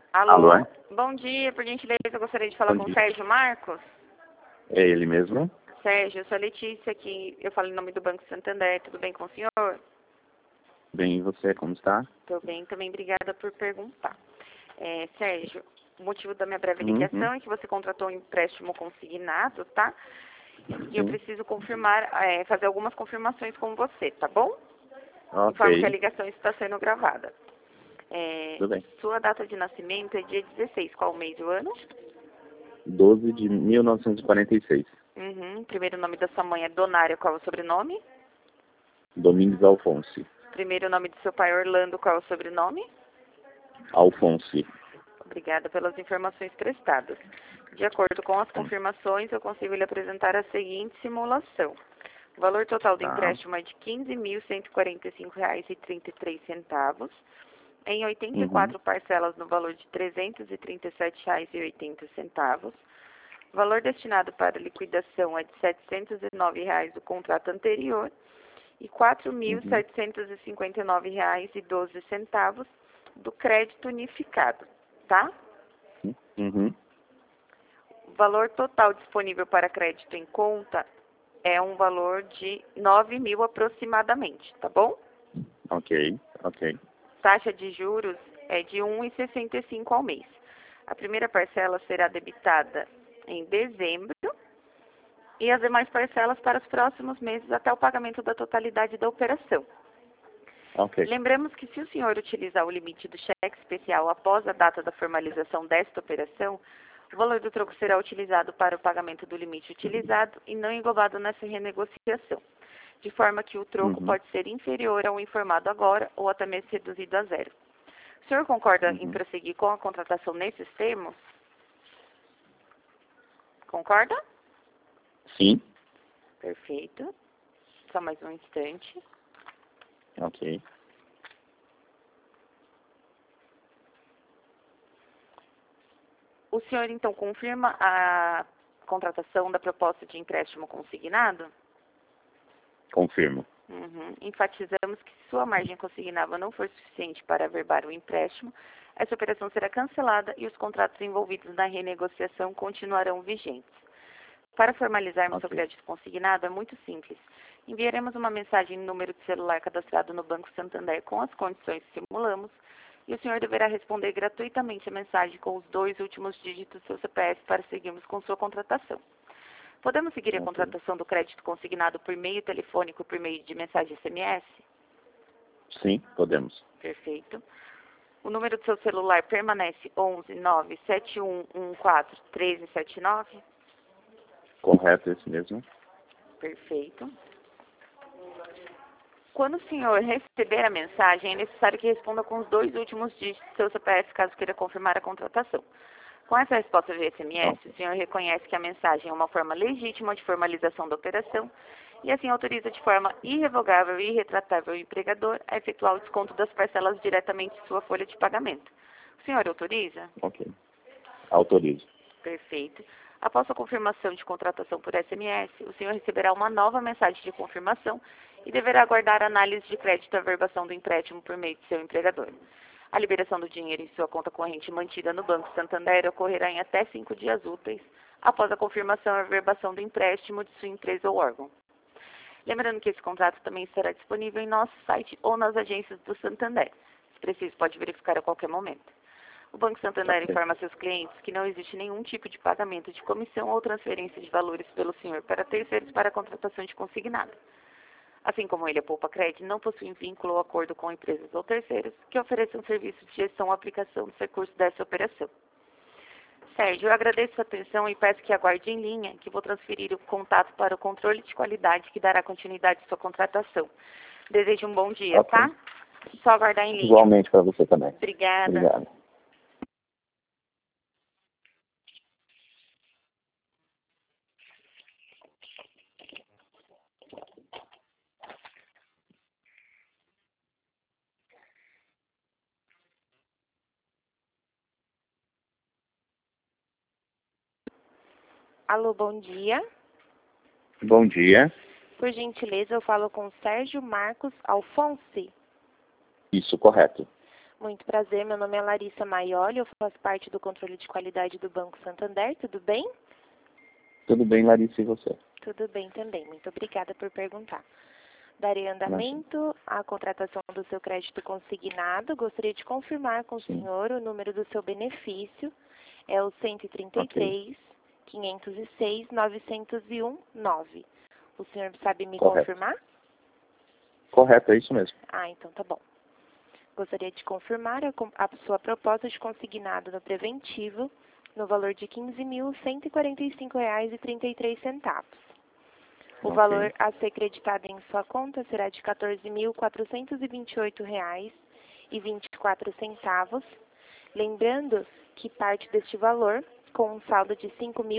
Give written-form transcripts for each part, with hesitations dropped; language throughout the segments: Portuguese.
Alô? Alô? Bom dia, por gentileza, eu gostaria de falar Bom com o dia. Sérgio Marcos. É ele mesmo? Sérgio, eu sou a Letícia aqui, eu falo em nome do Banco Santander, tudo bem com o senhor? Bem, e você, como está? Tô bem, também obrigada por perguntar. Sérgio, o motivo da minha breve Uhum. ligação é que você contratou um empréstimo consignado, tá? E eu Sim. preciso confirmar, fazer algumas confirmações com você, tá bom? Informo que a Ok, ligação está sendo gravada. tudo bem. Sua data de nascimento é dia 16, qual o mês e o ano? 12 de 1946. Uhum. Primeiro nome da sua mãe é Donária, qual é o sobrenome? Domingos Alfonso. Primeiro nome do seu pai, Orlando, qual é o sobrenome? Alfonso. Obrigada pelas informações prestadas. De acordo com as confirmações, eu consigo lhe apresentar a seguinte simulação. O valor total do Tá. empréstimo é de R$ 15.145,33, em Uhum. 84 parcelas no valor de R$ 337,80. O valor destinado para liquidação é de R$ 709,00 do contrato anterior e R$ Uhum. 4.759,12 do crédito unificado, tá? Uhum. O valor total disponível para crédito em conta é um valor de 9.000 aproximadamente, tá bom? Ok, ok. Taxa de juros é de 1,65 ao mês. A primeira parcela será debitada em dezembro e as demais parcelas para os próximos meses até o pagamento da totalidade da operação. Ok. Lembramos que se o senhor utilizar o limite do cheque especial após a data da formalização desta operação, o valor do troco será utilizado para o pagamento do limite utilizado e não englobado nessa renegociação, de forma que o troco Uhum. pode ser inferior ao informado agora ou até mesmo reduzido a zero. O senhor concorda em Uhum. prosseguir com a contratação nesses termos? Concorda? Sim. Perfeito. Só mais um instante. Ok. O senhor, então, confirma a contratação da proposta de empréstimo consignado? Confirmo. Uhum. Enfatizamos que se sua margem consignável não for suficiente para averbar o empréstimo, essa operação será cancelada e os contratos envolvidos na renegociação continuarão vigentes. Para formalizarmos seu Ok. crédito consignado é muito simples. Enviaremos uma mensagem no número de celular cadastrado no Banco Santander com as condições que simulamos e o senhor deverá responder gratuitamente a mensagem com os 2 últimos dígitos do seu CPF para seguirmos com sua contratação. Podemos seguir a Ok. contratação do crédito consignado por meio telefônico, por meio de mensagem SMS? Sim, podemos. Perfeito. O número do seu celular permanece 11 97114 1379? Correto, esse mesmo? Perfeito. Quando o senhor receber a mensagem, é necessário que responda com os 2 últimos dígitos do seu CPF, caso queira confirmar a contratação. Com essa resposta via SMS, Ok. o senhor reconhece que a mensagem é uma forma legítima de formalização da operação e assim autoriza de forma irrevogável e irretratável o empregador a efetuar o desconto das parcelas diretamente de sua folha de pagamento. O senhor autoriza? Ok. Autorizo. Perfeito. Após a confirmação de contratação por SMS, o senhor receberá uma nova mensagem de confirmação e deverá aguardar a análise de crédito e averbação do empréstimo por meio de seu empregador. A liberação do dinheiro em sua conta corrente mantida no Banco Santander ocorrerá em até 5 dias úteis após a confirmação e averbação do empréstimo de sua empresa ou órgão. Lembrando que esse contrato também estará disponível em nosso site ou nas agências do Santander. Se preciso, pode verificar a qualquer momento. O Banco Santander Ok. informa a seus clientes que não existe nenhum tipo de pagamento de comissão ou transferência de valores pelo senhor para terceiros para a contratação de consignado. Assim como ele, a Poupa Cred não possui vínculo ou acordo com empresas ou terceiros que ofereçam serviços de gestão ou aplicação dos recursos dessa operação. Sérgio, eu agradeço sua atenção e peço que aguarde em linha, que vou transferir o contato para o controle de qualidade que dará continuidade à sua contratação. Desejo um bom dia, Ok. tá? Só aguardar em linha. Igualmente para você também. Obrigada. Obrigado. Alô, bom dia. Bom dia. Por gentileza, eu falo com Sérgio Marcos Alfonsi. Isso, correto. Muito prazer, meu nome é Larissa Maioli, eu faço parte do controle de qualidade do Banco Santander, tudo bem? Tudo bem, Larissa, e você? Tudo bem também, muito obrigada por perguntar. Darei andamento à contratação do seu crédito consignado, gostaria de confirmar com o senhor o número do seu benefício, é o 133.506.901.9. O senhor sabe me confirmar? Correto, é isso mesmo. Ah, então tá bom. Gostaria de confirmar a sua proposta de consignado no preventivo no valor de R$ 15.145,33. O valor a ser creditado em sua conta será de R$ 14.428,24. Lembrando que parte deste valor, com um saldo de R$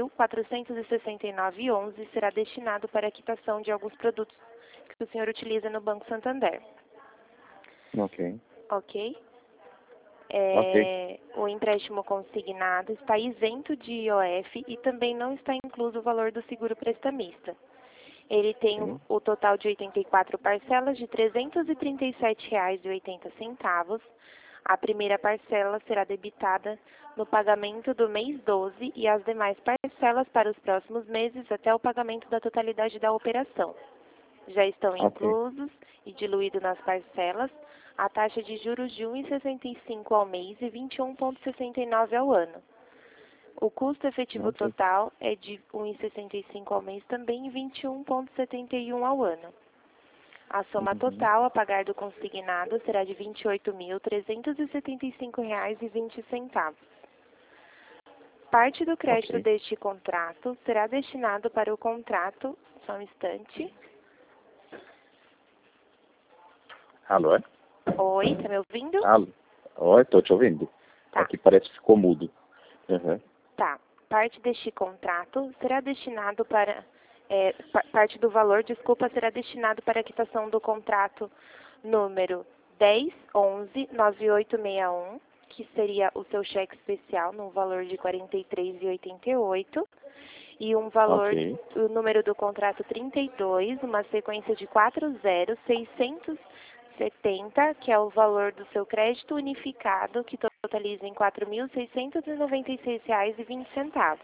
5.469,11, será destinado para a quitação de alguns produtos que o senhor utiliza no Banco Santander. Ok. Ok? Ok. O empréstimo consignado está isento de IOF e também não está incluso o valor do seguro prestamista. Ele tem o total de 84 parcelas de R$ 337,80. A primeira parcela será debitada no pagamento do mês 12 e as demais parcelas para os próximos meses até o pagamento da totalidade da operação. Já estão inclusos e diluídos nas parcelas a taxa de juros de 1,65 ao mês e 21,69 ao ano. O custo efetivo total é de 1,65 ao mês também e 21,71 ao ano. A soma total a pagar do consignado será de R$ 28.375,20. Parte do crédito deste contrato será destinado para o contrato... Só um instante. Alô? Oi, tá me ouvindo? Alô? Oi, tô te ouvindo. Tá. Aqui parece que ficou mudo. Tá. Parte deste contrato será destinado para... parte do valor, será destinado para a quitação do contrato número 1011-9861, que seria o seu cheque especial, no valor de R$ 43,88, e um valor, o número do contrato 32, uma sequência de 40,670, que é o valor do seu crédito unificado, que totaliza em R$ 4.696,20.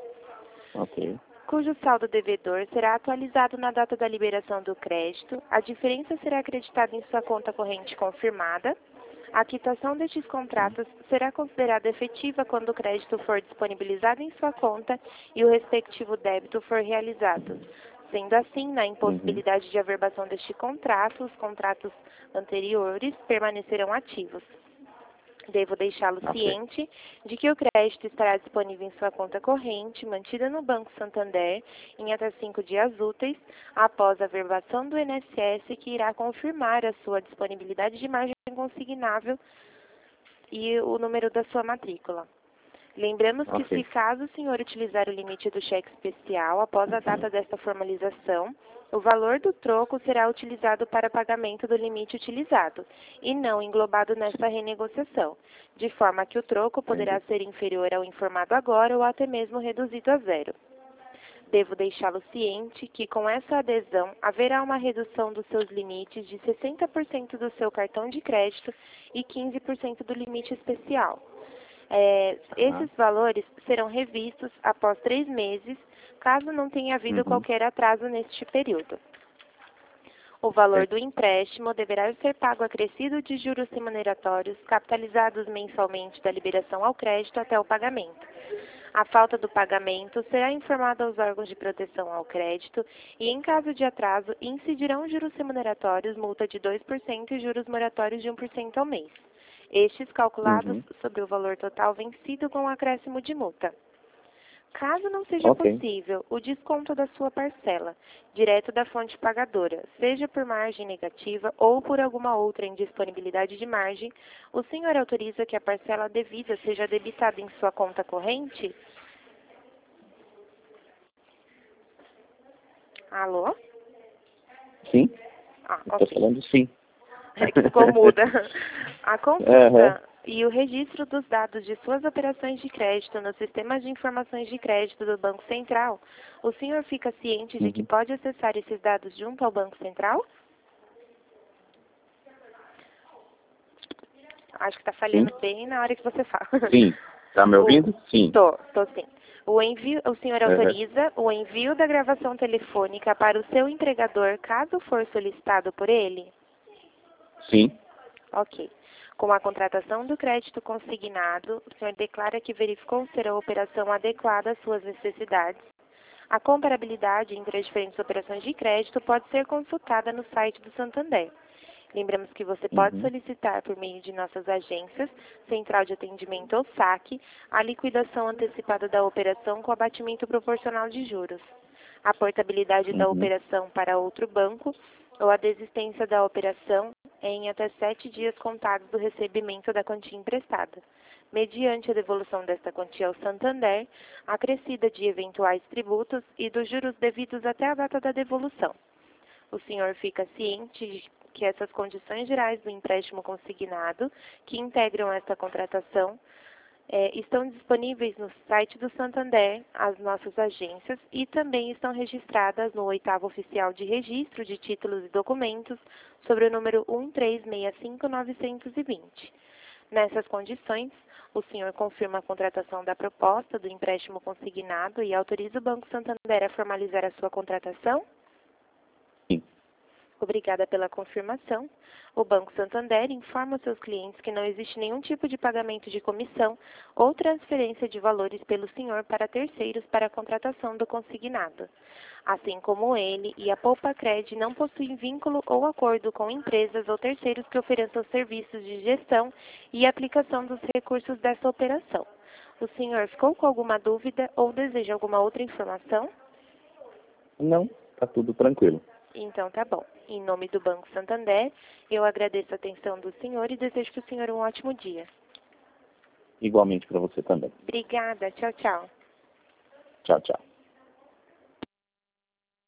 Ok. Cujo saldo devedor será atualizado na data da liberação do crédito, a diferença será acreditada em sua conta corrente confirmada. A quitação destes contratos será considerada efetiva quando o crédito for disponibilizado em sua conta e o respectivo débito for realizado. Sendo assim, na impossibilidade de averbação deste contrato, os contratos anteriores permanecerão ativos. Devo deixá-lo ciente de que o crédito estará disponível em sua conta corrente, mantida no Banco Santander, em até 5 dias úteis, após a averbação do INSS, que irá confirmar a sua disponibilidade de margem consignável e o número da sua matrícula. Lembramos que se caso o senhor utilizar o limite do cheque especial após a data desta formalização, o valor do troco será utilizado para pagamento do limite utilizado e não englobado nesta renegociação, de forma que o troco poderá ser inferior ao informado agora ou até mesmo reduzido a zero. Devo deixá-lo ciente que com essa adesão haverá uma redução dos seus limites de 60% do seu cartão de crédito e 15% do limite especial. Esses valores serão revistos após 3 meses, caso não tenha havido qualquer atraso neste período. O valor do empréstimo deverá ser pago acrescido de juros remuneratórios capitalizados mensalmente da liberação ao crédito até o pagamento. A falta do pagamento será informada aos órgãos de proteção ao crédito e, em caso de atraso, incidirão juros remuneratórios, multa de 2% e juros moratórios de 1% ao mês. Estes calculados sobre o valor total vencido com acréscimo de multa. Caso não seja possível o desconto da sua parcela, direto da fonte pagadora, seja por margem negativa ou por alguma outra indisponibilidade de margem, o senhor autoriza que a parcela devida seja debitada em sua conta corrente? Alô? Sim. Ok. Estou falando sim. É que ficou muda. A consulta e o registro dos dados de suas operações de crédito nos sistemas de informações de crédito do Banco Central, o senhor fica ciente de que pode acessar esses dados junto ao Banco Central? Acho que está falhando Sim. bem na hora que você fala. Sim. Tá me ouvindo? Sim. Tô sim. O senhor Uhum. autoriza o envio da gravação telefônica para o seu empregador, caso for solicitado por ele? Sim. Ok. Com a contratação do crédito consignado, o senhor declara que verificou ser a operação adequada às suas necessidades. A comparabilidade entre as diferentes operações de crédito pode ser consultada no site do Santander. Lembramos que você pode solicitar, por meio de nossas agências, Central de Atendimento ou SAC, a liquidação antecipada da operação com abatimento proporcional de juros, a portabilidade da operação para outro banco ou a desistência da operação em até 7 dias contados do recebimento da quantia emprestada, mediante a devolução desta quantia ao Santander, acrescida de eventuais tributos e dos juros devidos até a data da devolução. O senhor fica ciente de que essas condições gerais do empréstimo consignado, que integram esta contratação, estão disponíveis no site do Santander, as nossas agências, e também estão registradas no 8º Oficial de Registro de Títulos e Documentos, sobre o número 1365920. Nessas condições, o senhor confirma a contratação da proposta do empréstimo consignado e autoriza o Banco Santander a formalizar a sua contratação? Sim. Obrigada pela confirmação. O Banco Santander informa os seus clientes que não existe nenhum tipo de pagamento de comissão ou transferência de valores pelo senhor para terceiros para a contratação do consignado. Assim como ele e a Poupacred não possuem vínculo ou acordo com empresas ou terceiros que ofereçam serviços de gestão e aplicação dos recursos dessa operação. O senhor ficou com alguma dúvida ou deseja alguma outra informação? Não, tá tudo tranquilo. Então tá bom. Em nome do Banco Santander, eu agradeço a atenção do senhor e desejo para o senhor um ótimo dia. Igualmente para você também. Obrigada. Tchau, tchau. Tchau, tchau.